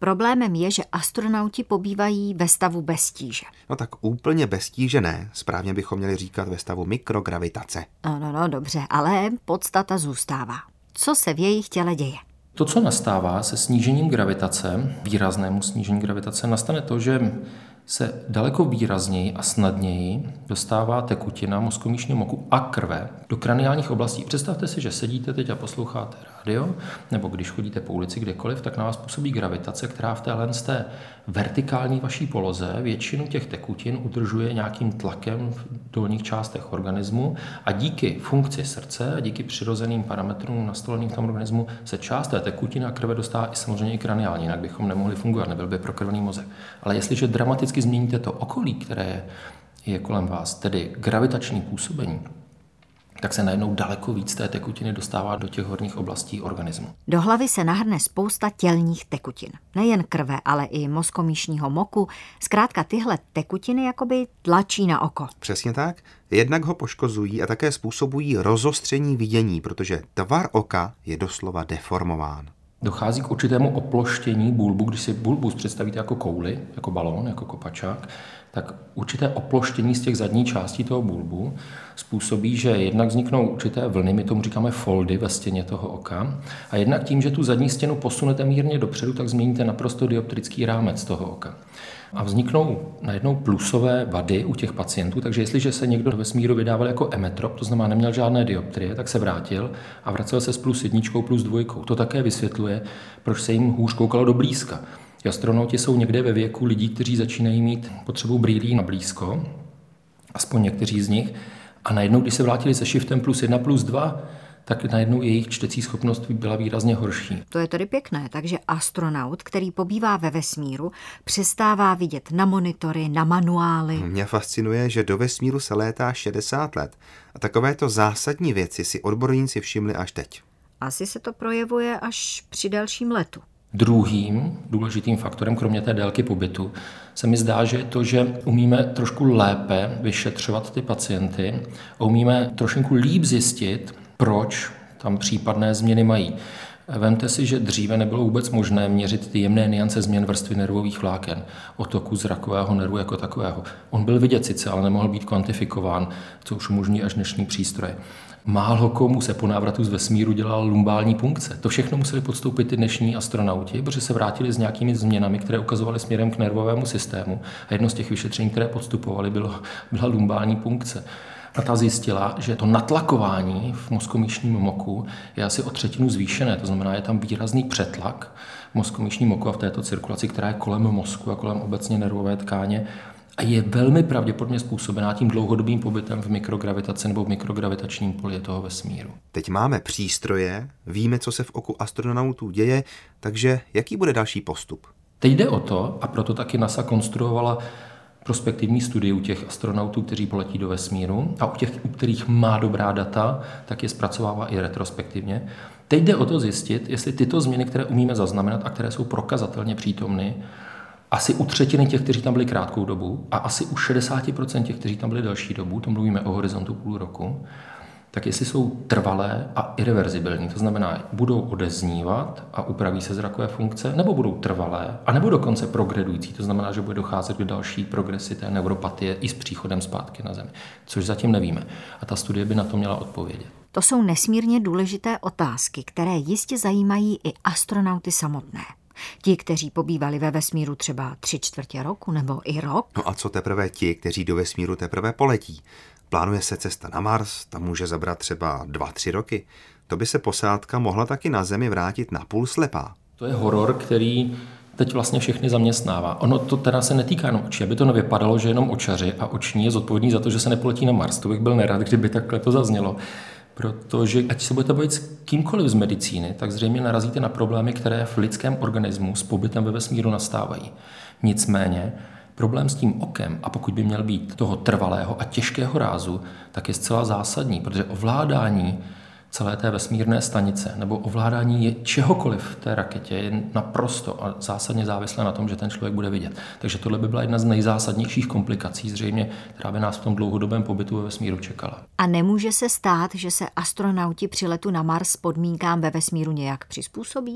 Problémem je, že astronauti pobývají ve stavu bez tíže. No tak úplně bez tíže ne, správně bychom měli říkat ve stavu mikrogravitace. No, dobře, ale podstata zůstává. Co se v jejich těle děje? To, co nastává se snížením gravitace, výraznému snížení gravitace, nastane to, že se daleko výrazněji a snadněji dostává tekutina mozkomíšního moku a krve do kraniálních oblastí. Představte si, že sedíte teď a posloucháte rádio, nebo když chodíte po ulici kdekoliv, tak na vás působí gravitace, která v té vertikální vaší poloze většinu těch tekutin udržuje nějakým tlakem v dolních částech organismu a díky funkci srdce a díky přirozeným parametrům nastoleným v tom organismu se část té tekutiny a krve dostává i samozřejmě i kraniální, jinak bychom nemohli fungovat, nebyl by prokrvený mozek. Ale jestliže dramaticky změníte to okolí, které je kolem vás, tedy gravitační působení, tak se najednou daleko víc té tekutiny dostává do těch horních oblastí organismu. Do hlavy se nahrne spousta tělních tekutin. Nejen krve, ale i mozkomíšního moku. Zkrátka tyhle tekutiny jakoby tlačí na oko. Přesně tak. Jednak ho poškozují a také způsobují rozostření vidění, protože tvar oka je doslova deformován. Dochází k určitému oploštění bulbu. Když si bulbus představíte jako kouli, jako balón, jako kopačák, tak určité oploštění z těch zadní částí toho bulbu způsobí, že jednak vzniknou určité vlny, my tomu říkáme foldy ve stěně toho oka, a jednak tím, že tu zadní stěnu posunete mírně dopředu, tak změníte naprosto dioptrický rámec toho oka. A vzniknou najednou plusové vady u těch pacientů, takže jestliže se někdo do vesmíru vydával jako emetrop, to znamená neměl žádné dioptrie, tak se vrátil a vracel se s +1, +2. To také vysvětluje, proč se jim hůř koukalo do blízka. Astronauti jsou někde ve věku lidí, kteří začínají mít potřebu brýlí na blízko, aspoň někteří z nich, a najednou, když se vrátili se shiftem +1, +2, tak najednou jejich čtecí schopnost byla výrazně horší. To je tedy pěkné, takže astronaut, který pobývá ve vesmíru, přestává vidět na monitory, na manuály. Mě fascinuje, že do vesmíru se létá 60 let a takovéto zásadní věci si odborníci všimli až teď. Asi se to projevuje až při delším letu. Druhým důležitým faktorem, kromě té délky pobytu, se mi zdá, že je to, že umíme trošku lépe vyšetřovat ty pacienty a umíme trošku líp zjistit, proč tam případné změny mají. Vemte si, že dříve nebylo vůbec možné měřit ty jemné nuance změn vrstvy nervových vláken, otoku zrakového nervu jako takového. On byl vidět sice, ale nemohl být kvantifikován, co už umožní až dnešní přístroje. Málo komu se po návratu z vesmíru dělal lumbální punkce. To všechno museli podstoupit ty dnešní astronauti, protože se vrátili s nějakými změnami, které ukazovaly směrem k nervovému systému. A jedno z těch vyšetření, které podstupovali, byla lumbální punkce. A ta zjistila, že to natlakování v mozkomíšním moku je asi o 1/3 zvýšené. To znamená, je tam výrazný přetlak v mozkomíšním moku a v této cirkulaci, která je kolem mozku a kolem obecně nervové tkáně. A je velmi pravděpodobně způsobená tím dlouhodobým pobytem v mikrogravitaci nebo v mikrogravitačním poli toho vesmíru. Teď máme přístroje, víme, co se v oku astronautů děje, takže jaký bude další postup? Teď jde o to, a proto taky NASA konstruovala prospektivní studii u těch astronautů, kteří poletí do vesmíru, a u kterých má dobrá data, tak je zpracovává i retrospektivně. Teď jde o to zjistit, jestli tyto změny, které umíme zaznamenat a které jsou prokazatelně přítomny, asi u 1/3 těch, kteří tam byli krátkou dobu, a asi u 60% těch, kteří tam byli delší dobu, to mluvíme o horizontu půl roku, tak jestli jsou trvalé a irreverzibilní, to znamená, budou odeznívat a upraví se zrakové funkce, nebo budou trvalé, a nebo dokonce progredující, to znamená, že bude docházet k další progresi té neuropatie i s příchodem zpátky na Zemi, což zatím nevíme. A ta studie by na to měla odpovědět. To jsou nesmírně důležité otázky, které jistě zajímají i astronauty samotné. Ti, kteří pobývali ve vesmíru třeba 3/4 roku nebo i rok. No a co teprve ti, kteří do vesmíru teprve poletí? Plánuje se cesta na Mars, tam může zabrat třeba 2-3 roky. To by se posádka mohla taky na Zemi vrátit napůl slepá. To je horor, který teď vlastně všechny zaměstnává. Ono to teda se netýká jenom očí, aby to nevypadalo, že jenom očaři a oční je zodpovědní za to, že se nepoletí na Mars. To bych byl nerad, kdyby takhle to zaznělo. Protože ať se budete bavit s kýmkoliv z medicíny, tak zřejmě narazíte na problémy, které v lidském organismu s pobytem ve vesmíru nastávají. Nicméně problém s tím okem, a pokud by měl být toho trvalého a těžkého rázu, tak je zcela zásadní, protože ovládání celé té vesmírné stanice nebo ovládání čehokoliv v té raketě je naprosto a zásadně závislé na tom, že ten člověk bude vidět. Takže tohle by byla jedna z nejzásadnějších komplikací zřejmě, která by nás v tom dlouhodobém pobytu ve vesmíru čekala. A nemůže se stát, že se astronauti při letu na Mars podmínkám ve vesmíru nějak přizpůsobí?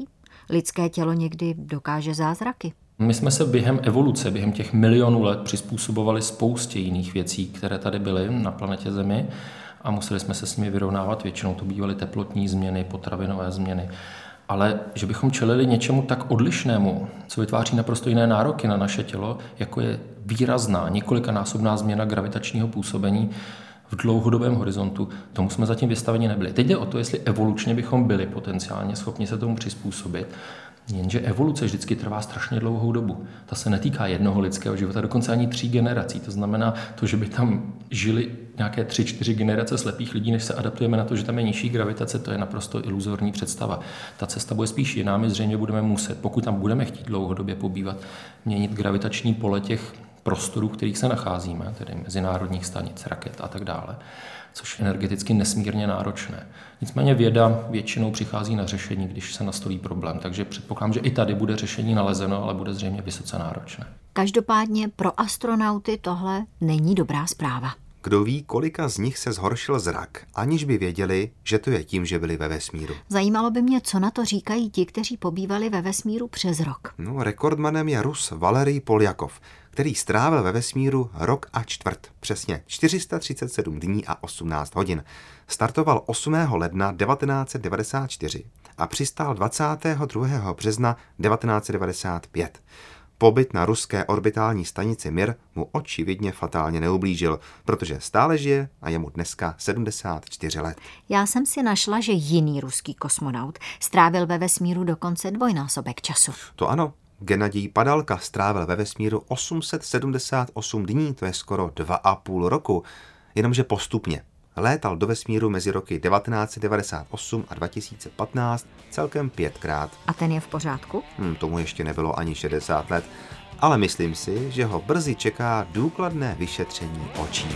Lidské tělo někdy dokáže zázraky. My jsme se během evoluce, během těch milionů let přizpůsobovali spoustě jiných věcí, které tady byly na planetě Zemi a museli jsme se s nimi vyrovnávat. Většinou to bývaly teplotní změny, potravinové změny. Ale že bychom čelili něčemu tak odlišnému, co vytváří naprosto jiné nároky na naše tělo, jako je výrazná, několikanásobná změna gravitačního působení v dlouhodobém horizontu, tomu jsme zatím vystaveni nebyli. Teď jde o to, jestli evolučně bychom byli potenciálně schopni se tomu přizpůsobit, jenže evoluce vždycky trvá strašně dlouhou dobu. Ta se netýká jednoho lidského života, dokonce ani 3 generací. To znamená to, že by tam žili nějaké 3-4 generace slepých lidí, než se adaptujeme na to, že tam je nižší gravitace, to je naprosto iluzorní představa. Ta cesta bude spíš jiná, my zřejmě budeme muset, pokud tam budeme chtít dlouhodobě pobývat, měnit gravitační pole těch prostorů, v kterých se nacházíme, tedy mezinárodních stanic, raket a tak dále, což je energeticky nesmírně náročné. Nicméně věda většinou přichází na řešení, když se nastolí problém, takže předpokládám, že i tady bude řešení nalezeno, ale bude zřejmě vysoce náročné. Každopádně pro astronauty tohle není dobrá zpráva. Kdo ví, kolika z nich se zhoršil zrak, aniž by věděli, že to je tím, že byli ve vesmíru. Zajímalo by mě, co na to říkají ti, kteří pobývali ve vesmíru přes rok. No, rekordmanem je Rus Valerij Poljakov, který strávil ve vesmíru rok a čtvrt, přesně 437 dní a 18 hodin. Startoval 8. ledna 1994 a přistál 22. března 1995. Pobyt na ruské orbitální stanici Mir mu očividně fatálně neublížil, protože stále žije a je mu dneska 74 let. Já jsem si našla, že jiný ruský kosmonaut strávil ve vesmíru dokonce dvojnásobek času. To ano, Gennadij Padalka strávil ve vesmíru 878 dní, to je skoro 2,5 roku, jenomže postupně. Létal do vesmíru mezi roky 1998 a 2015 celkem 5krát. A ten je v pořádku? Tomu ještě nebylo ani 60 let, ale myslím si, že ho brzy čeká důkladné vyšetření očí.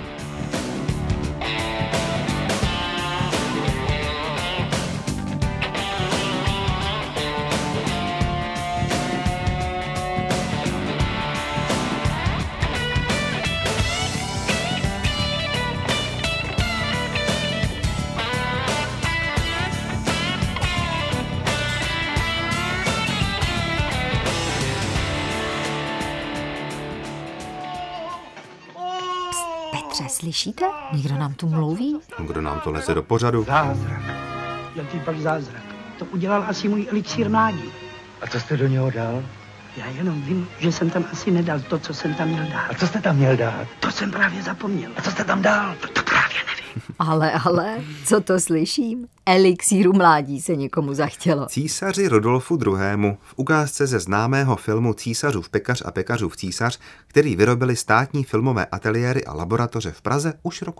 Slyšíte? Někdo nám tu mluví? Kdo nám to leze do pořadu? Zázrak. Jaký pak zázrak? To udělal asi můj elixír mládí. A co jste do něho dal? Já jenom vím, že jsem tam asi nedal to, co jsem tam měl dát. A co jste tam měl dát? To jsem právě zapomněl. A co jste tam dal? To právě nevím. Ale, co to slyším? Elixíru mládí se někomu zachtělo. Císaři Rudolfu II. V ukázce ze známého filmu Císařův pekař a pekařův císař, který vyrobili státní filmové ateliéry a laboratoře v Praze už roku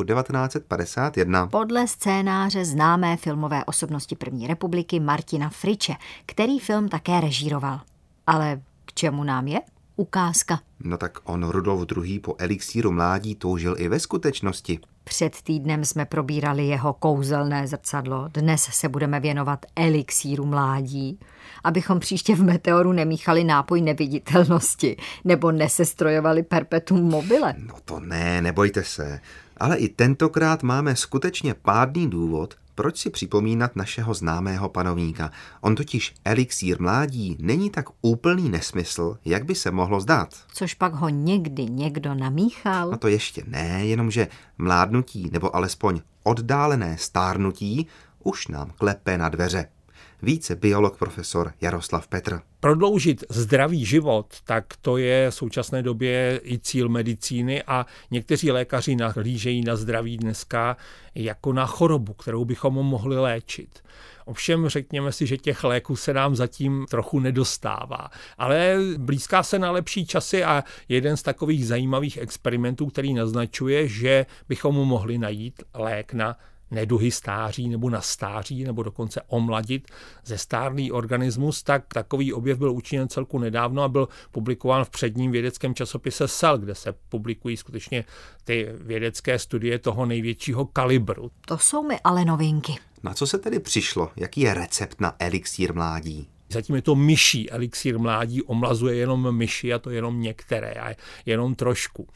1951. Podle scénáře známé filmové osobnosti první republiky Martina Friče, který film také režíroval. Ale k čemu nám je ukázka? No tak on Rudolf II. Po elixíru mládí toužil i ve skutečnosti. Před týdnem jsme probírali jeho kouzelné zrcadlo. Dnes se budeme věnovat elixíru mládí, abychom příště v Meteoru nemíchali nápoj neviditelnosti nebo nesestrojovali perpetuum mobile. No to ne, nebojte se. Ale i tentokrát máme skutečně pádný důvod, proč si připomínat našeho známého panovníka. On totiž elixír mládí není tak úplný nesmysl, jak by se mohlo zdát. Což pak ho někdy někdo namíchal? A to ještě ne, jenomže mládnutí nebo alespoň oddálené stárnutí už nám klepe na dveře. Více biolog profesor Jaroslav Petr. Prodloužit zdravý život, tak to je v současné době i cíl medicíny a někteří lékaři nahlížejí na zdraví dneska jako na chorobu, kterou bychom mohli léčit. Ovšem řekněme si, že těch léků se nám zatím trochu nedostává. Ale blízká se na lepší časy a jeden z takových zajímavých experimentů, který naznačuje, že bychom mohli najít lék na neduhy stáří nebo na stáří nebo dokonce omladit zestárlý organismus, tak takový objev byl učiněn celku nedávno a byl publikován v předním vědeckém časopise Cell, kde se publikují skutečně ty vědecké studie toho největšího kalibru. To jsou mi ale novinky. Na co se tedy přišlo? Jaký je recept na elixír mládí? Zatím je to myší elixír mládí, omlazuje jenom myši a to jenom některé a jenom trošku.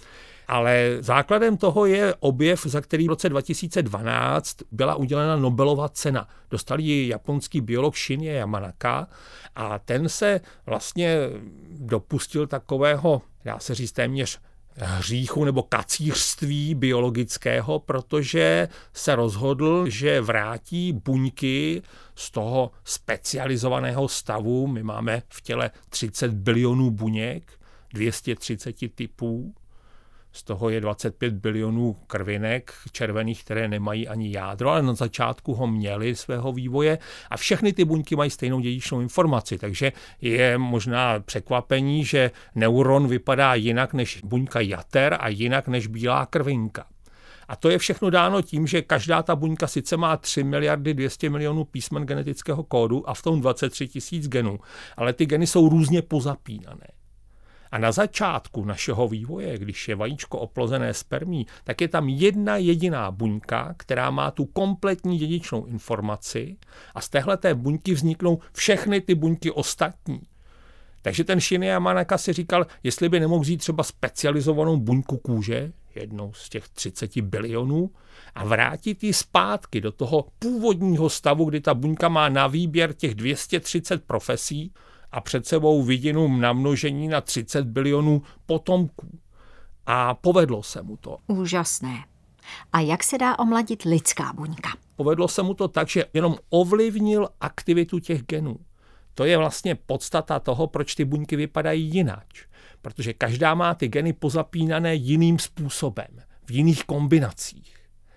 Ale základem toho je objev, za který v roce 2012 byla udělena Nobelova cena. Dostal ji japonský biolog Shinya Yamanaka a ten se vlastně dopustil takového, dá se říct téměř hříchu nebo kacířství biologického, protože se rozhodl, že vrátí buňky z toho specializovaného stavu. My máme v těle 30 bilionů buněk, 230 typů. Z toho je 25 bilionů krvinek červených, které nemají ani jádro, ale na začátku ho měly svého vývoje a všechny ty buňky mají stejnou dědičnou informaci, takže je možná překvapení, že neuron vypadá jinak než buňka jater a jinak než bílá krvinka. A to je všechno dáno tím, že každá ta buňka sice má 3 miliardy 200 milionů písmen genetického kódu a v tom 23 000 genů, ale ty geny jsou různě pozapínané. A na začátku našeho vývoje, když je vajíčko oplozené spermí, tak je tam jedna jediná buňka, která má tu kompletní dědičnou informaci a z téhleté buňky vzniknou všechny ty buňky ostatní. Takže ten Shinya Yamanaka si říkal, jestli by nemohl vzít třeba specializovanou buňku kůže, jednou z těch 30 bilionů, a vrátit ji zpátky do toho původního stavu, kdy ta buňka má na výběr těch 230 profesí, a před sebou vidinu namnožení na 30 bilionů potomků. A povedlo se mu to. Úžasné. A jak se dá omladit lidská buňka? Povedlo se mu to tak, že jenom ovlivnil aktivitu těch genů. To je vlastně podstata toho, proč ty buňky vypadají jinak. Protože každá má ty geny pozapínané jiným způsobem, v jiných kombinacích.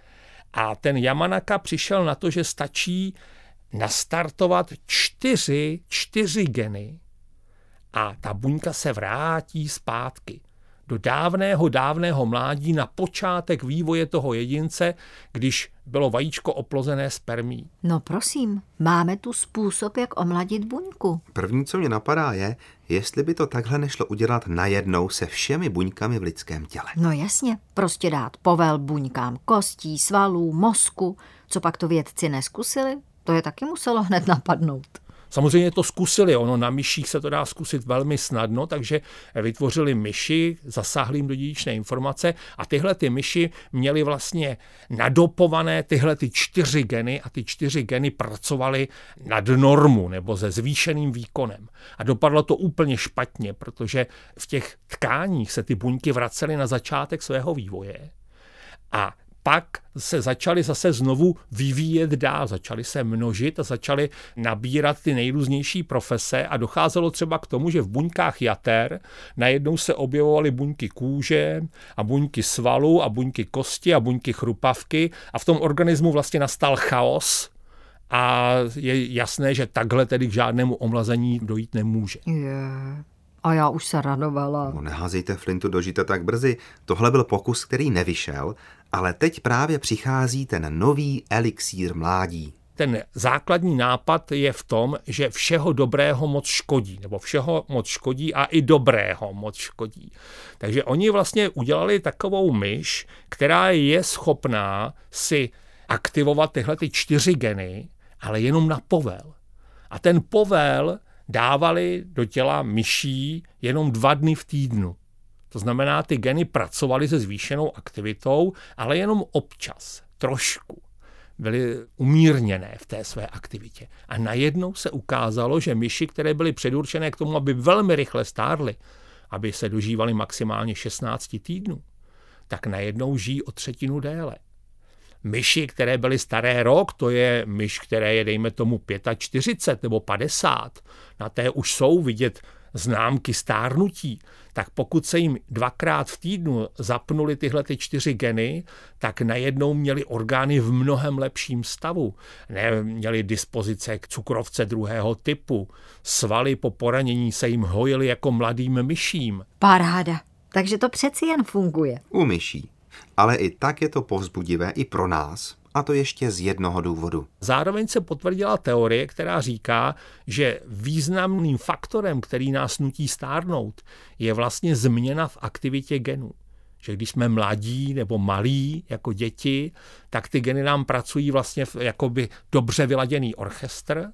A ten Yamanaka přišel na to, že stačí nastartovat 4 geny a ta buňka se vrátí zpátky do dávného mládí na počátek vývoje toho jedince, když bylo vajíčko oplozené spermí. No prosím, máme tu způsob, jak omladit buňku. První, co mě napadá, je, jestli by to takhle nešlo udělat najednou se všemi buňkami v lidském těle. No jasně, prostě dát povel buňkám kostí, svalů, mozku. Co pak to vědci neskusili? To je taky muselo hned napadnout. Samozřejmě to zkusili, ono na myších se to dá zkusit velmi snadno, takže vytvořili myši, zasáhli jim do dědičné informace a tyhle ty myši měly vlastně nadopované tyhle ty 4 geny a ty 4 geny pracovaly nad normu nebo se zvýšeným výkonem. A dopadlo to úplně špatně, protože v těch tkáních se ty buňky vracely na začátek svého vývoje a pak se začaly zase znovu vyvíjet dál, začaly se množit a začaly nabírat ty nejrůznější profese a docházelo třeba k tomu, že v buňkách jater najednou se objevovaly buňky kůže a buňky svalu a buňky kosti a buňky chrupavky a v tom organismu vlastně nastal chaos a je jasné, že takhle tedy k žádnému omlazení dojít nemůže. A já už se radovala. No, neházejte flintu do žita tak brzy. Tohle byl pokus, který nevyšel, ale teď právě přichází ten nový elixír mládí. Ten základní nápad je v tom, že všeho dobrého moc škodí, nebo všeho moc škodí a i dobrého moc škodí. Takže oni vlastně udělali takovou myš, která je schopná si aktivovat tyhle ty 4 geny, ale jenom na povel. A ten povel dávali do těla myší jenom 2 dny v týdnu. To znamená, ty geny pracovaly se zvýšenou aktivitou, ale jenom občas, trošku. Byly umírněné v té své aktivitě. A najednou se ukázalo, že myši, které byly předurčené k tomu, aby velmi rychle stárly, aby se dožívaly maximálně 16 týdnů, tak najednou žijí o 1/3 déle. Myši, které byly staré rok, to je myš, které je, dejme tomu, 45 nebo 50, na té už jsou vidět známky stárnutí, tak pokud se jim 2krát v týdnu zapnuly tyhle ty 4 geny, tak najednou měli orgány v mnohem lepším stavu. Měli dispozice k cukrovce 2. typu, svaly po poranění se jim hojily jako mladým myším. Paráda, takže to přeci jen funguje. U myší. Ale i tak je to povzbudivé i pro nás, a to ještě z jednoho důvodu. Zároveň se potvrdila teorie, která říká, že významným faktorem, který nás nutí stárnout, je vlastně změna v aktivitě genů. Že když jsme mladí nebo malí jako děti, tak ty geny nám pracují vlastně jakoby dobře vyladěný orchestr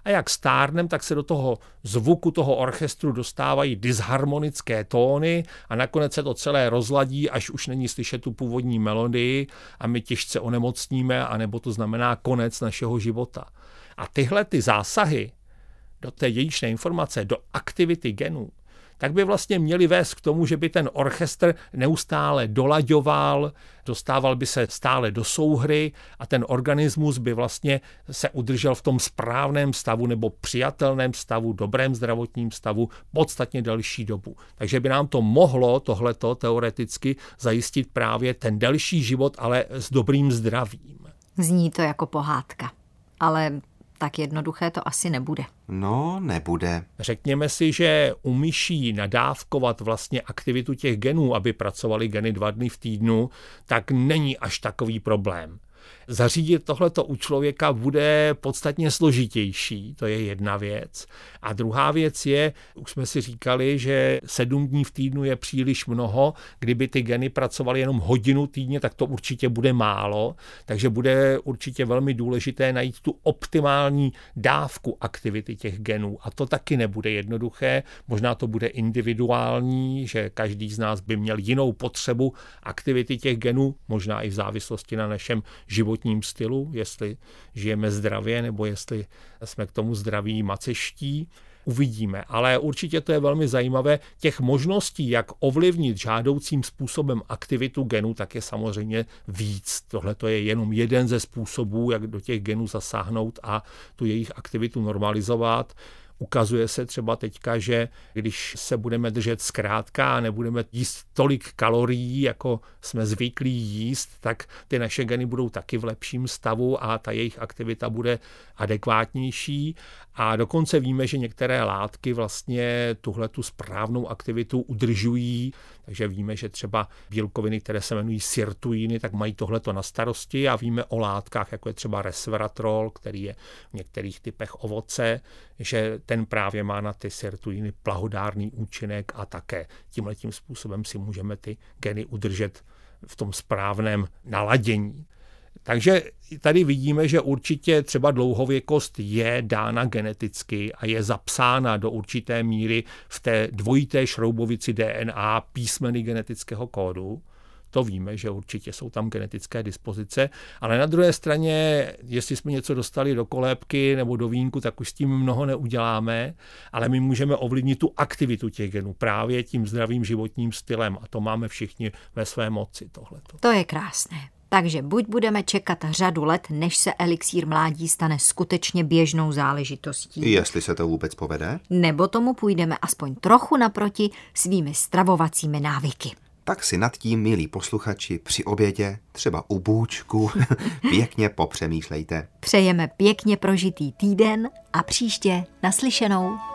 a jak stárnem, tak se do toho zvuku toho orchestru dostávají disharmonické tóny a nakonec se to celé rozladí, až už není slyšet tu původní melodii a my těžce onemocníme, anebo to znamená konec našeho života. A tyhle ty zásahy do té dědičné informace, do aktivity genů, tak by vlastně měli vést k tomu, že by ten orchestr neustále dolaďoval, dostával by se stále do souhry a ten organismus by vlastně se udržel v tom správném stavu nebo přijatelném stavu, dobrém zdravotním stavu podstatně delší dobu. Takže by nám to mohlo tohleto teoreticky zajistit právě ten delší život, ale s dobrým zdravím. Zní to jako pohádka, ale tak jednoduché to asi nebude. No, nebude. Řekněme si, že u myší nadávkovat vlastně aktivitu těch genů, aby pracovaly geny 2 dny v týdnu, tak není až takový problém. Zařídit tohleto u člověka bude podstatně složitější, to je jedna věc. A druhá věc je, už jsme si říkali, že 7 dní v týdnu je příliš mnoho, kdyby ty geny pracovaly jenom hodinu týdně, tak to určitě bude málo, takže bude určitě velmi důležité najít tu optimální dávku aktivity těch genů a to taky nebude jednoduché, možná to bude individuální, že každý z nás by měl jinou potřebu aktivity těch genů, možná i v závislosti na našem životním stylu, jestli žijeme zdravě nebo jestli jsme k tomu zdraví maceští. Uvidíme, ale určitě to je velmi zajímavé. Těch možností, jak ovlivnit žádoucím způsobem aktivitu genů, tak je samozřejmě víc. Tohle to je jenom jeden ze způsobů, jak do těch genů zasáhnout a tu jejich aktivitu normalizovat. Ukazuje se třeba teďka, že když se budeme držet zkrátka a nebudeme jíst tolik kalorií, jako jsme zvyklí jíst, tak ty naše geny budou taky v lepším stavu a ta jejich aktivita bude adekvátnější. A dokonce víme, že některé látky vlastně tuhletu správnou aktivitu udržují, takže víme, že třeba bílkoviny, které se jmenují sirtuiny, tak mají tohleto na starosti a víme o látkách, jako je třeba resveratrol, který je v některých typech ovoce, že ten právě má na ty sirtuiny plahodárný účinek a také tímhletím způsobem si můžeme ty geny udržet v tom správném naladění. Takže tady vidíme, že určitě třeba dlouhověkost je dána geneticky a je zapsána do určité míry v té dvojité šroubovici DNA písmeny genetického kódu. To víme, že určitě jsou tam genetické dispozice, ale na druhé straně, jestli jsme něco dostali do kolébky nebo do vínku, tak už s tím mnoho neuděláme, ale my můžeme ovlivnit tu aktivitu těch genů právě tím zdravým životním stylem a to máme všichni ve své moci tohleto. To je krásné. Takže buď budeme čekat řadu let, než se elixír mládí stane skutečně běžnou záležitostí. Jestli se to vůbec povede. Nebo tomu půjdeme aspoň trochu naproti svými stravovacími návyky. Tak si nad tím, milí posluchači, při obědě, třeba u bůčku, pěkně popřemýšlejte. Přejeme pěkně prožitý týden a příště naslyšenou.